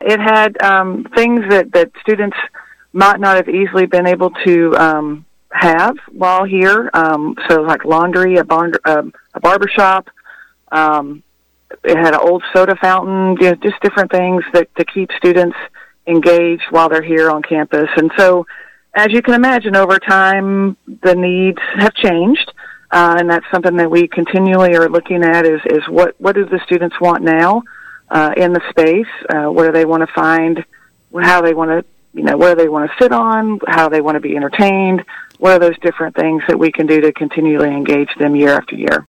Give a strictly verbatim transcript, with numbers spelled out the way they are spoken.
it had um, things that, that students might not have easily been able to um, have while here. Um, so like laundry, a, bar- uh, a barber shop. Um, it had an old soda fountain, you know, just different things that to keep students engaged while they're here on campus. And so, as you can imagine, over time, the needs have changed. Uh, and that's something that we continually are looking at is, is what, what do the students want now uh, in the space? Uh, what do they want to find, how they want to, you know, where they want to sit on, how they want to be entertained, what are those different things that we can do to continually engage them year after year?